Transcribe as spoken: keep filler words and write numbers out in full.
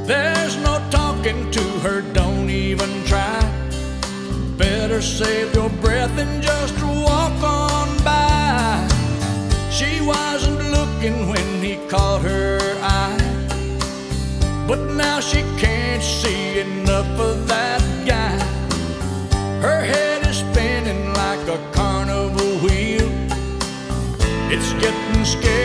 There's no talking to her, don't even try. Better save your breath and just walk on by. She wasn't looking when he caught her eye, but now she can't see enough of that guy. Her head is spinning like a carnival wheel. It's getting scary.